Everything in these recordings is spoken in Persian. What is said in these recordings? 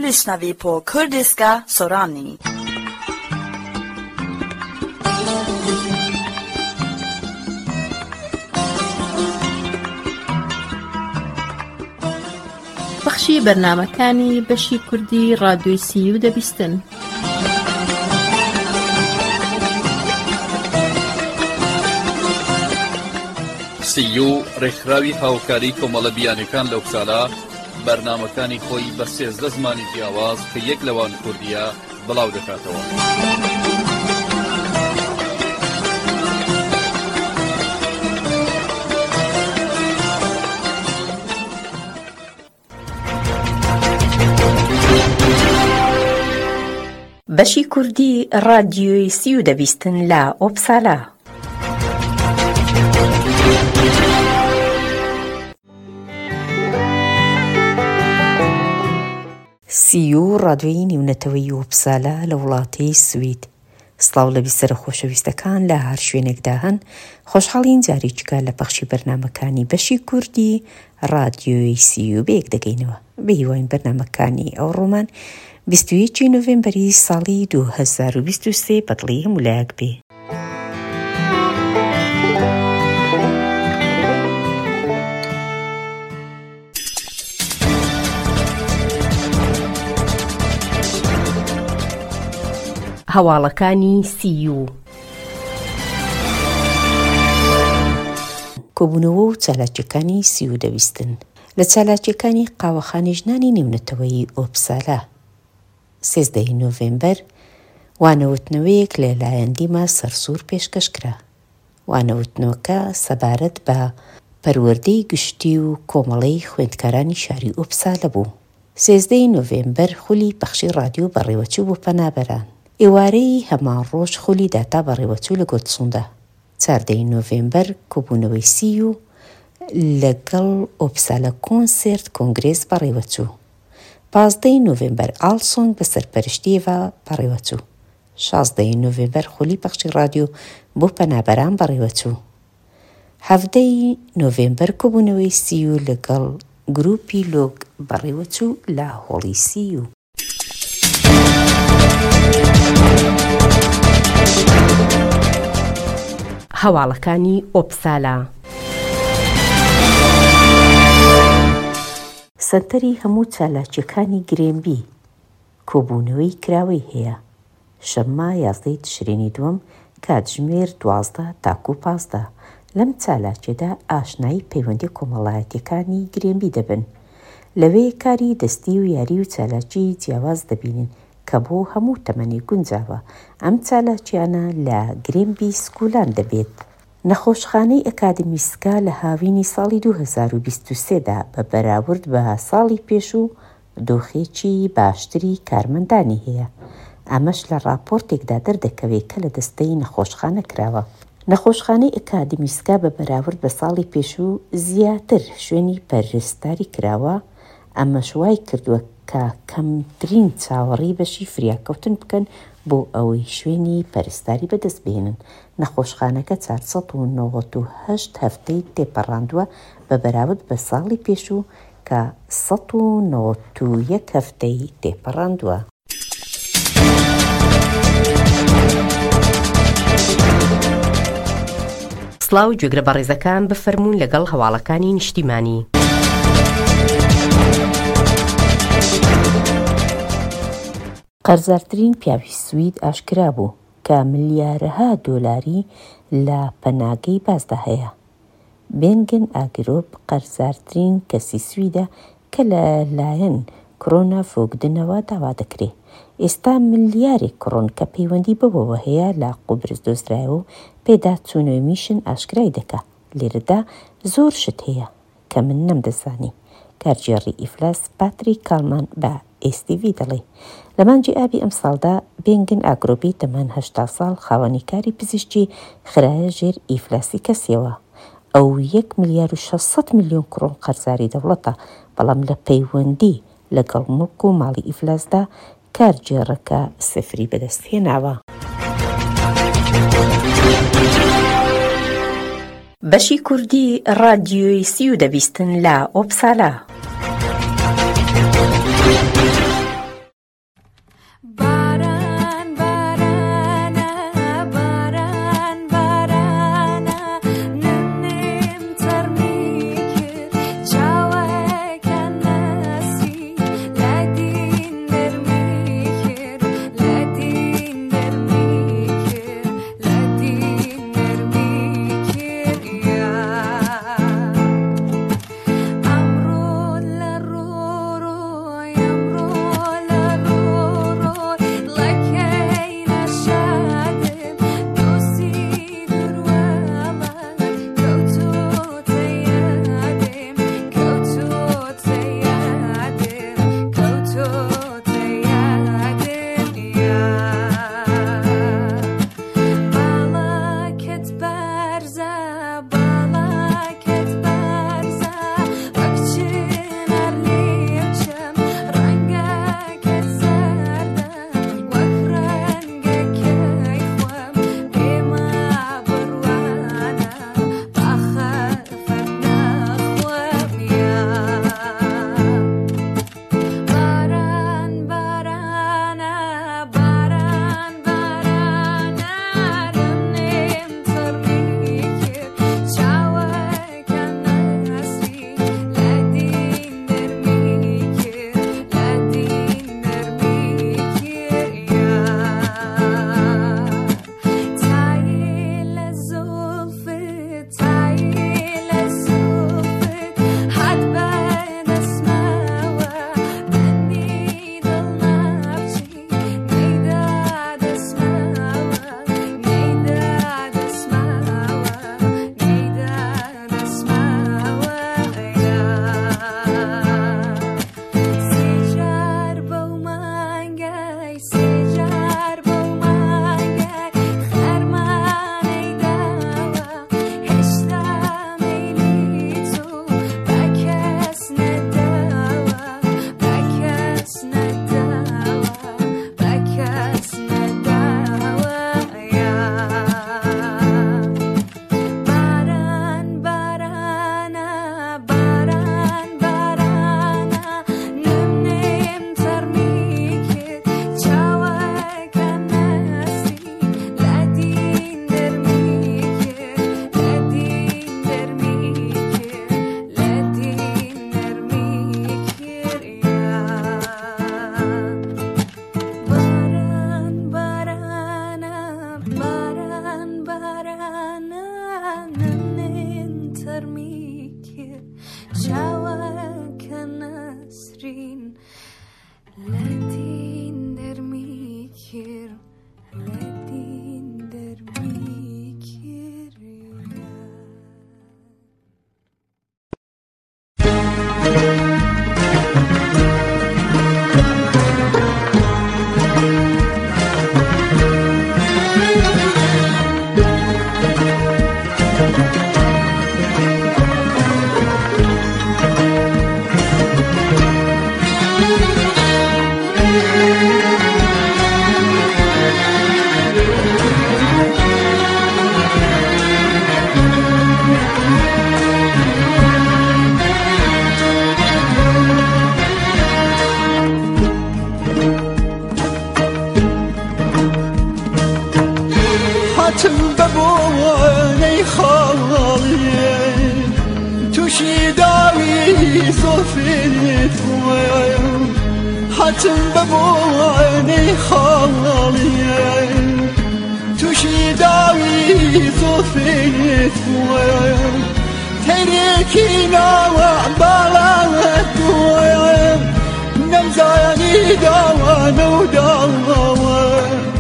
lyssnar vi på kurdiska Sorani. بەخشی بەرنامەکانی بەشی کوردی ڕادیۆی سیو دەبیستن. سیو ڕێکخراوی هاوکاری کۆمەڵە بیانەکان لەو ساڵە بەرنامەکانی خۆی بە 13 زمانی جیاواز کە یەک لەوان کوردیە بڵاو دەکاتەوە. بەشی کوردی ڕادیۆی سیو دەبیستن لە ئۆپسالا. سیو ڕادیۆی نیونەتەوەی ئۆپسالا لە وڵاتی سوید. سڵاو لە بیسەرە خۆشەویستەکان لە هەر شوێنێکدا هەن، خۆشحاڵین جارێکیکە لە پەخشی بەرنامەکانی بەشی کوردی ڕادیۆی سیو بەیەک دەگەینەوە. بە هیوای بەرنامەکانی ئەو ڕۆمان 21 نۆڤێمبەری ساڵی 2023 بەدڵی هەمولایەک بێ. هەواڵەکانی سیو. کۆبوونەوە و چالاکیەکانی سیو دەویستن. لە چالاکیەکانی قاوەخانەی ژنانی نێونەتەوەی ئۆپسالا 13 نۆڤێمبەر وانەوتنەوەیەک لەلایەن دیمە سەرسوور پێشکەشکرا. وانەوتنەوەکە سەبارەت بە پەروەردەی گشتی و کۆمەڵەی خوێندکارانی شاری ئۆپسالا بوو. 13 نۆڤێمبەر خولی پەخشی ڕادیۆ بەڕێوەچوو بۆ پەنابەران. ئێوارەی هەمان ڕۆژ خولی داتا بەڕێوەچوو لە گۆتسووندا. 14 نۆڤێمبەر کۆبوونەوەی سیو لەگەڵ ئۆپسالا کۆنسێرت کۆنگرێس بەڕێوەچوو. 15 نۆڤێمبەر ئالسۆنگ بە سەرپەرشتیەوە بەڕێوەچوو. 16 نۆڤێمبەر خولی پەخشی ڕادیۆ بۆ پەنابەران بەڕێوەچوو. 17 نۆڤێمبەر کۆبوونەوەی سیو لەگەڵ گروپی لۆگ بەڕێوەچوو لە هۆڵی سیو. هەواڵەکانی ئۆپسالا. سەنتەری هەموو چالاکیەکانی گرێنبی کۆبوونەوەی کراوەی هەیە. شەممە 11 تشرینی دووەم کاتژمێر 12 تاکو 15. لەم چالاکیەدا ئاشنایی پەیوەندی کۆمەڵایەتیەکانی گرێنبی دەبن. لەوێ کاری دەستی و یاری و چالاکی جیاواز دەبینن کە بۆ هەموو تەمەنی گونجاوە. ئەم چالاکیانە لە گرێنبی سکولان دەبێت. نەخۆشخانەی ئەکادمیسکا لە هاوینی ساڵی 2023دا بە بەراورد بە ساڵی پێش و دۆخێکی باشتری کارمەندانی هەیە. ئەمەش لە راپۆرتێکدا دەردەکەوێت کە لە دەستەی نەخۆشخانە کراوە. نەخۆشخانەی ئەکادمیسکا بە بەراورد بە ساڵی پێش و زیاتر شوێنی پەرستاری کراوە. ئەمەش وای کردووە کە کەمترین چاوەڕی بەشی فریاکەوتن بکەن بۆ ئەوەی شوێنی پەرستاری بەدەست بێنن. نەخۆشخانەکە 498 هەفتەی تێپەڕاندووە بە بەراورد بە ساڵی پێش و کە 191 هەفتەی تێپەڕاندووە. سڵاو گوێگرە بەڕێزەکان بفەرموون لەگەڵ هەواڵەکانی نیشتیمانی. قەرزارترین پیاوی سوید ئاشکرا بوو کە ملیارەها دۆلاری لە پەناگەی بازدا هەیە. بێنگن ئاگرۆپ قەرزارترین کەسی سویدە کە لەلایەن کڕۆنا فۆگدنەوە داوا دەکرێت. ئێستا ملیارێک کڕۆن کە پەیوەندی بەوەوە هەیە لە قوبرس دۆزرایەوە و پێدا چوونەوەمیشن ئاشکرای دەکا. لێرەدا زۆر شت هەیە کە من نەمدەزانی. کارگێڕی ئیفلاس پاتریک کاڵمان بە ئێستیڤ دەڵێ لە مانگی ئابی ئەم ساڵدا بێنگن ئاگرۆپی تەمەن 80 ساڵ خاوەنی کاری پزیشکی خرایە ژێر ئیفلاسی کەسیەوە. ئەو 1 ملیار و 600 میلیۆن کڕۆن قەرزاری دەوڵەتە، بەڵام لە پەیوەندی لەگەڵ مڵک و ماڵی ئیفلاسدا کارگێڕەکە سفری بەدەستهێناوە. بەشی کوردی ڕادیۆی سیو دەبیستن لە ئۆپسالا. زلفت حتم ببوانی خالیه توشی داوی زلفت تریکی نوع بالات نمزانی داوانو داوه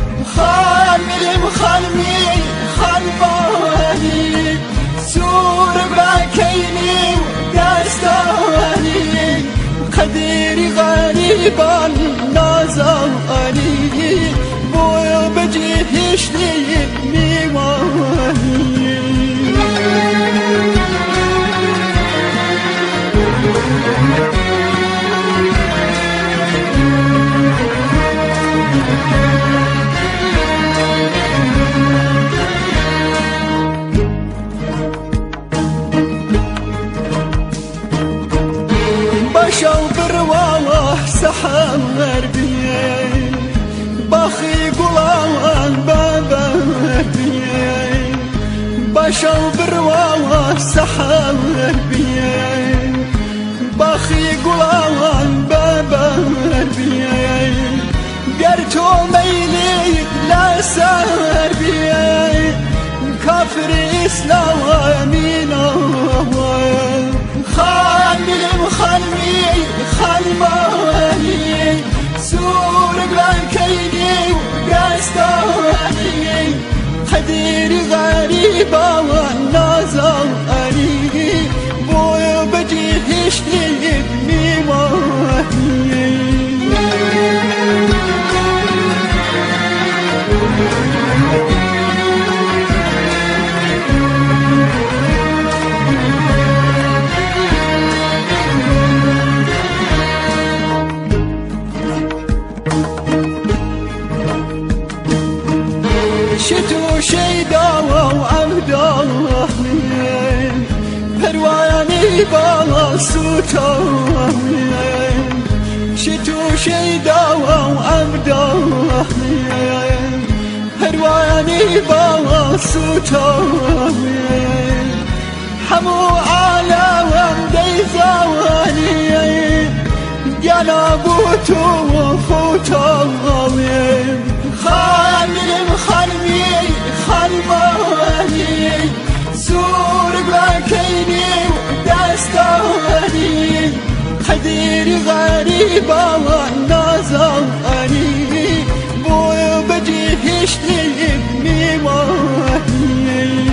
خانمی خانبانی سور باكيني داستاني قديري غريبا نازاني بو بجيهش لي ميواني بشو برواوه سحر بيه باخي قلوان بابا بيه بشو برواوه سحر بيه باخي قلوان بابا بيه قرتو ميلي لا سهر بيه كافر إسلامينا خانماني سور بلانكيني وداستاني قديري غريبة والنازاني بوي بجيهش لي بميواني شتو شيدا وعبدا پرواني بالا سوتا شتو شيدا وعبدا پرواني بالا سوتا حمو عالم ديزواني يانا بوتو وفوتا خانماني سور بلاكيني وداستاني قديري غريبة والنازاني بوي بجيهش لي بميواني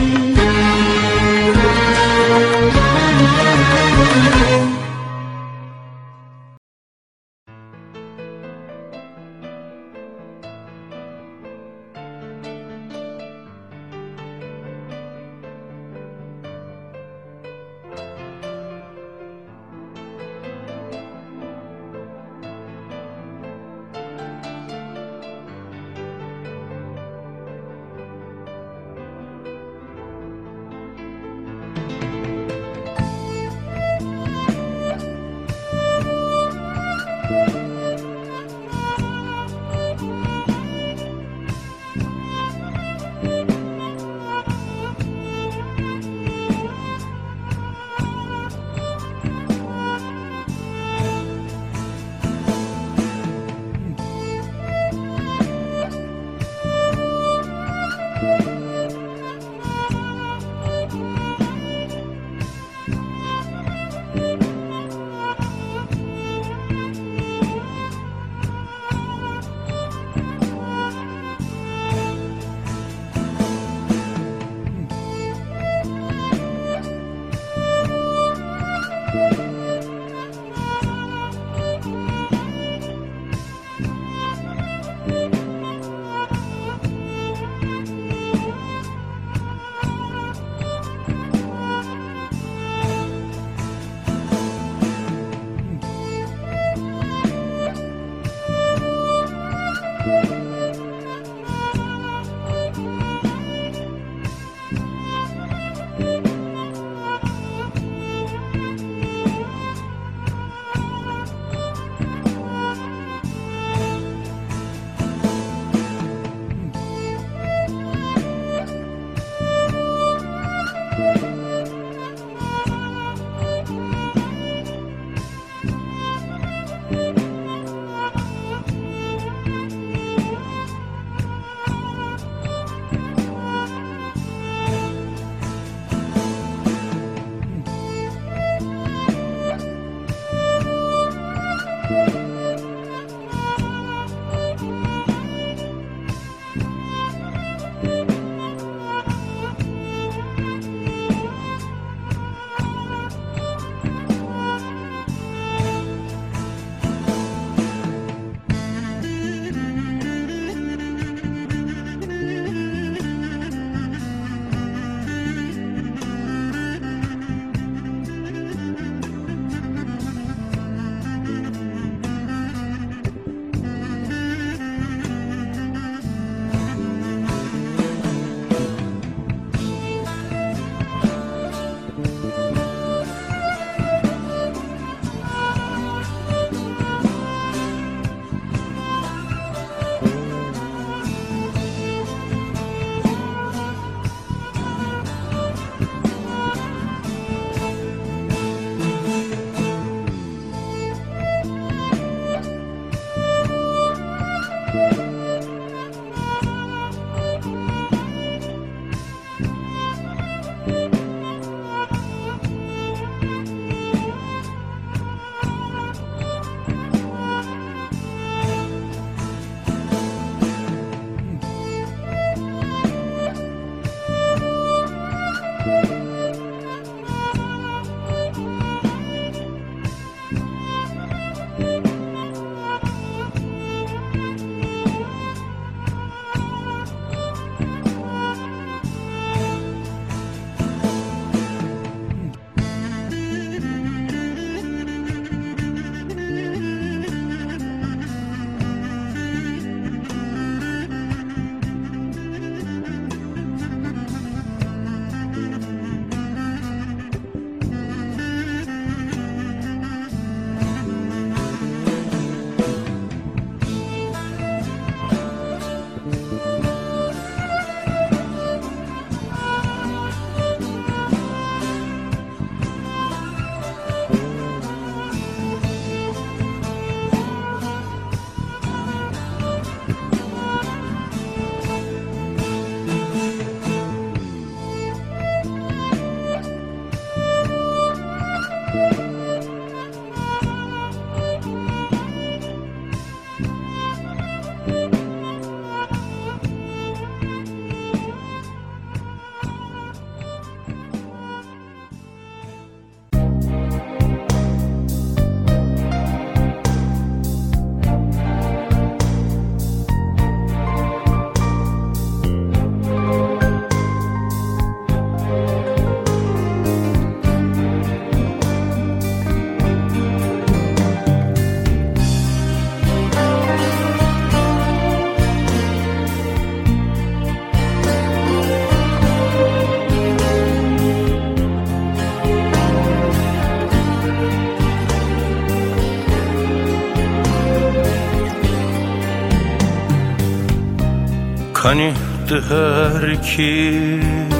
Kani her ki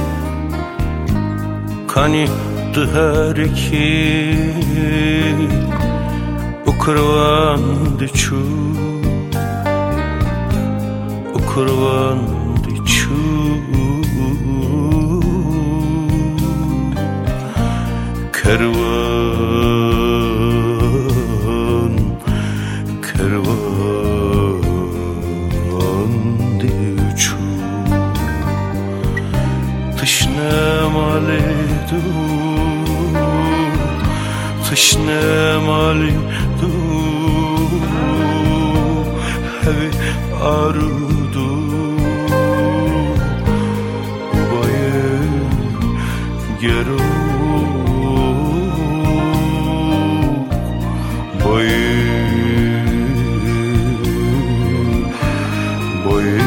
Kani her ki Ukurvan diçu Ukurvan diçu Kervan Kervan diçu Tışnem aledu Tışnem aledu Hevi arudu Ubaye gero Boye Boye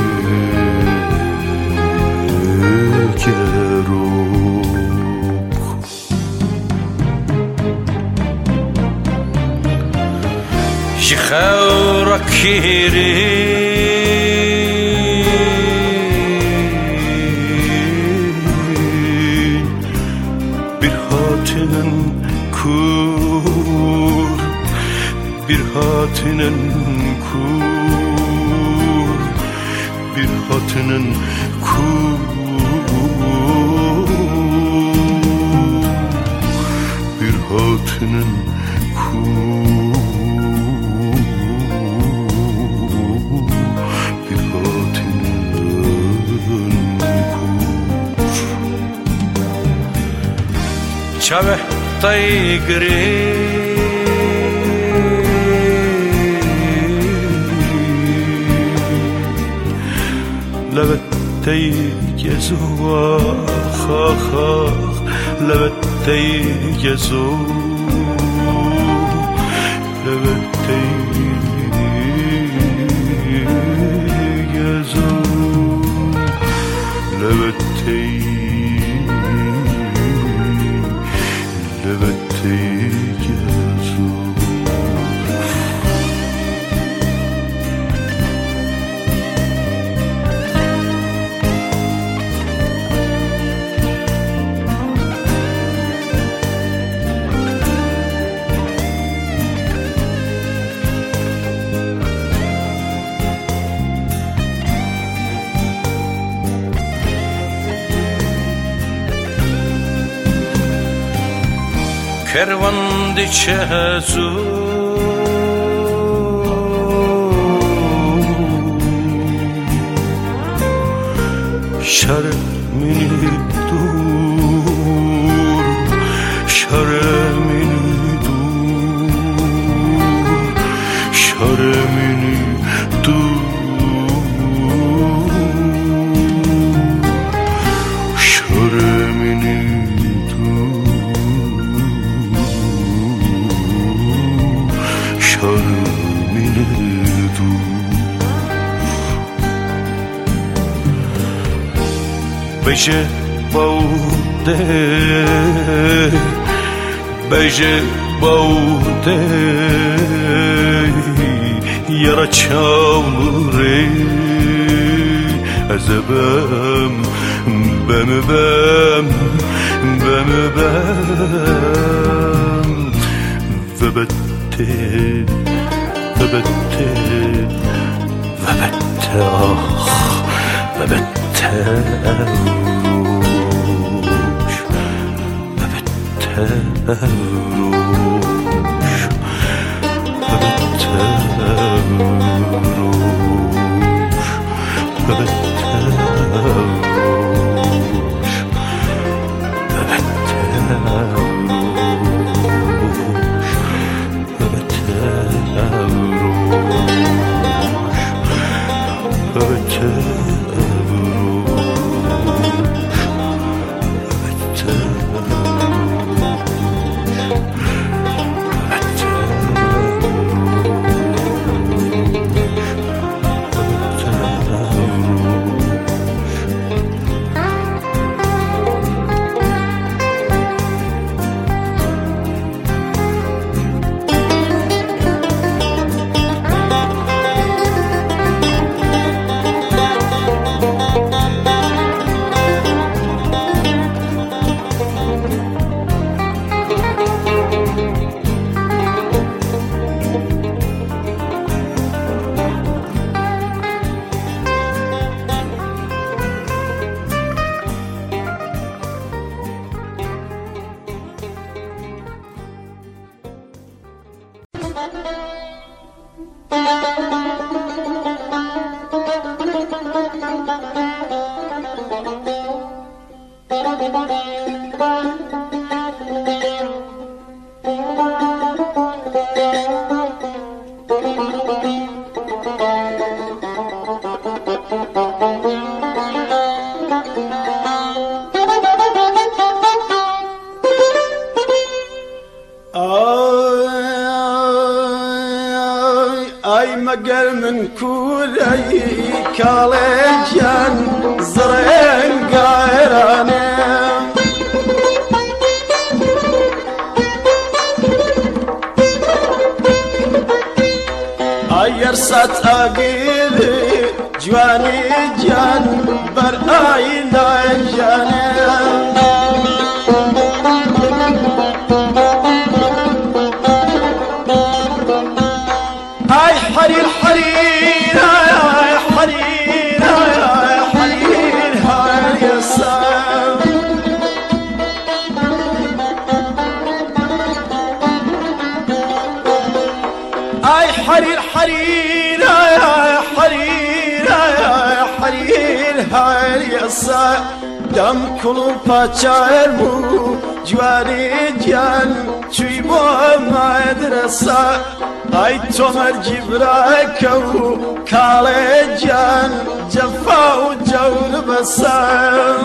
gero Jixawra kiri Bir hatinen kur Bir hatinen kur Bir hatinen kur Bir hatinen kur Bir hatinen kur Çave taygri لبتي جزوا خاخ لبتي جزوا لبتي جزوا لبتي لبتي جزوا Kervan diçezu Şermini dur Şermini dur Şermini dur Şermini Beje baude Beje baude Yara çavlure Ezebem Bemi bem Bemi bem Vebette Vebette Vebette ah Vebette Ruş Vebette Ruş Vebette Ruş Vebette Ruş Vebette Ruş Vebette Ruş Vebette من كولي كالجان زرين قايراني يرسات أقيلي جواني جان برآينا جاني هاي حرير حرير هاي حرير هاي حرير هاي يسام هاي حرير حرير هاي حرير هاي حرير هاي يسام دم كلو پاچار مو جواری جان چوی با مدرسه ای تومر جبراکو کاله جان جفا و جور بسام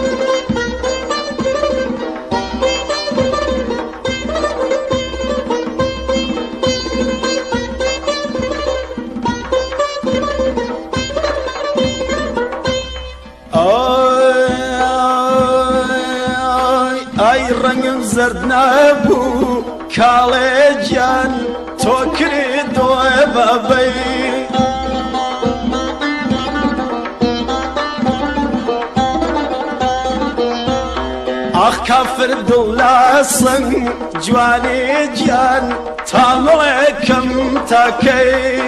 رنگم زرد نبو کاله جان تو کری دوه بابی آخ کافر دلاسن جوانی جان تامل کم تاکی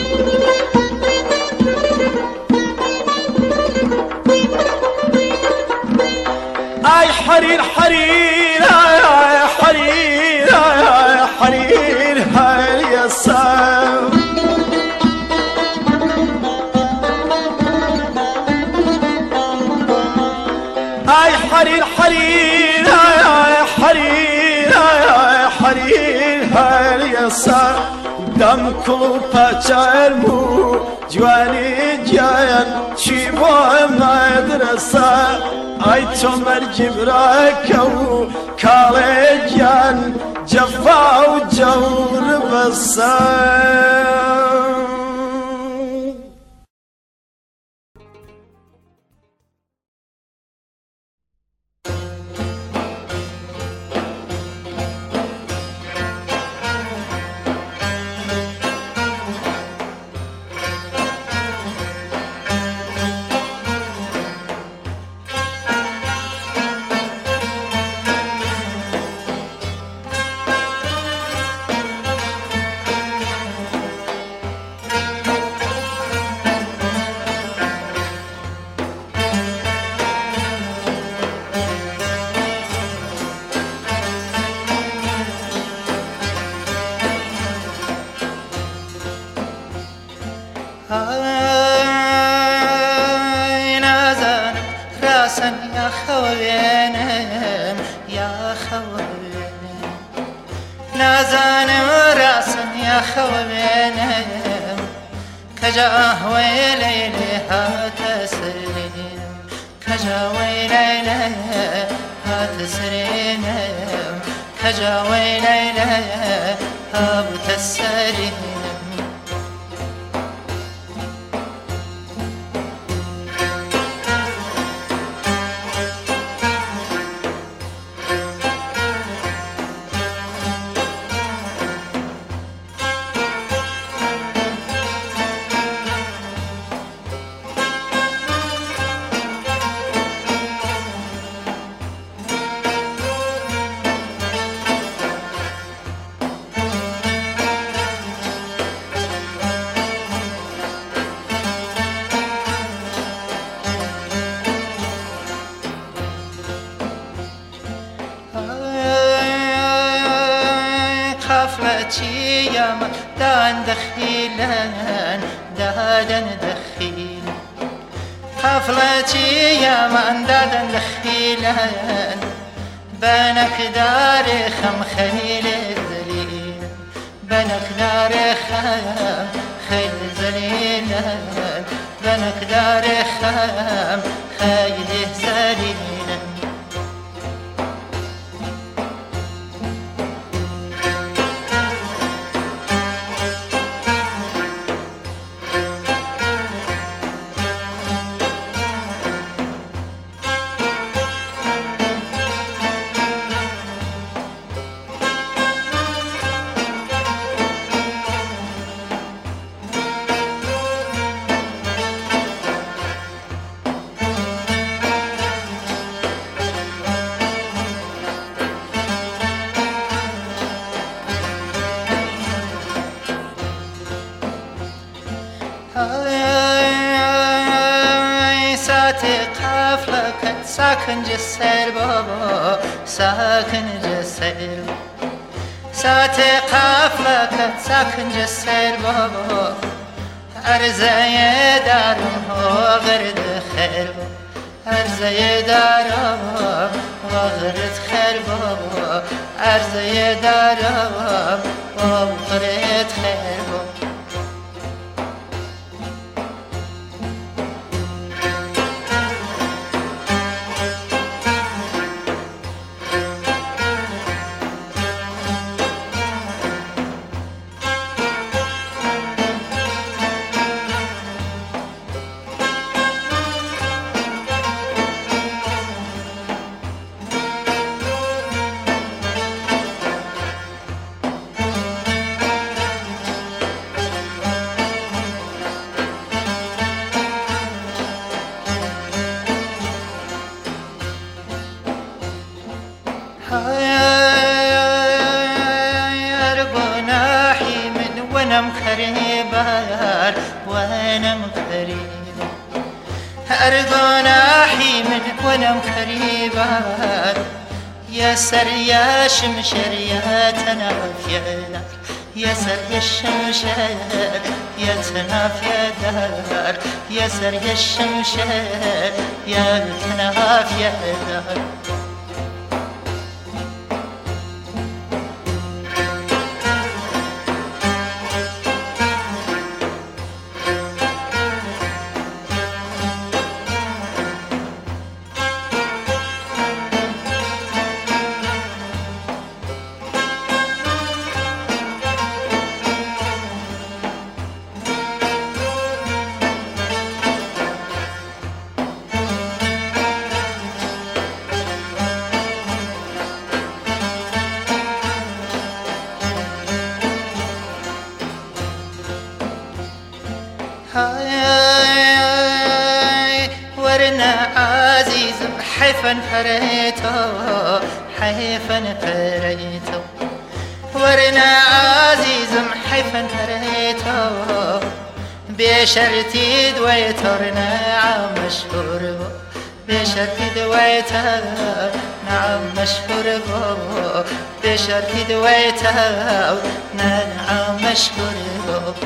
ای حریر حریر ای حریر ای حریر های یسام ای حریر حریر ای حریر ای حریر های یسام دم کلو پاچار مو جوانی جان چی با مدرسه ای تومر جبراکو کاله جان جفا و جور بسام نازانم راسن يا خوينم كجا ويلي هاتسرين كجا ويلي هاتسرين كجا ويلي هاتسرين قفلتي يا ما دان دخيلان دادن دخيل قفلتي يا من دادن دخيلان بنك داري خم خيل ذليل بنك داري خم خيل ذليل بنك داري خم خيل ذليل ساعتي قافلك ساكن جسر بابا ساكن جسر ساعتي قافلك ساكن جسر بابا أرزي دارم وغرد خير أرزي دارم وغرد خير بابا أرزي دارم وغرد خير بابا أرجوناحي من وأنا مخربان وأنا مخرب أرجوناحي من وأنا مخربان يا سر يا شمشر يا تنافيا يا سر يا شمشر يا تنافيا دار يا سر يا الشمشر يا تنافيا دار ورنا عزيز حيفا فريتو حيفا فريتو ورنا عزيز حيفا فريتو بشرتي دويتورنا عم مشهور بشرتي دويتها نعم مشهور بشرتي دويتها نعم مشهور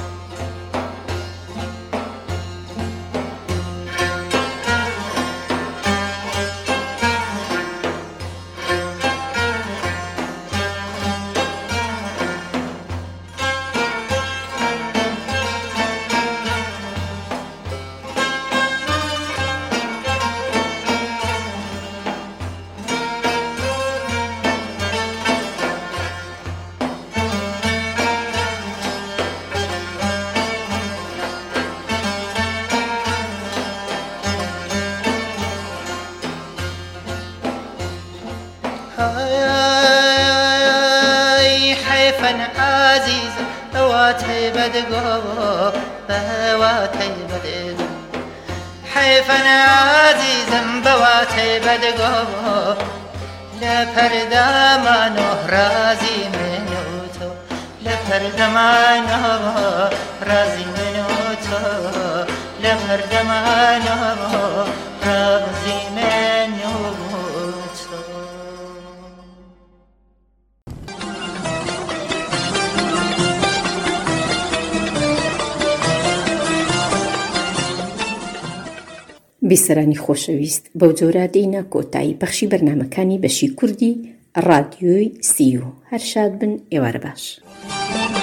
حيفا عزيز بواتي بدقو بواتي بدقو حيفا عزيز بواتي بدقو لفردا ما نهرازي منوتو لفردا ما نهرازي منوتو لفردا ما نهرازي منوتو بیسەرانی خۆشەویست بەو جۆرە دێینە کۆتایی بەخشی بەرنامەکانی بەشی کوردی ڕادیۆی سیو هەر شاد بن ئێوارە باش.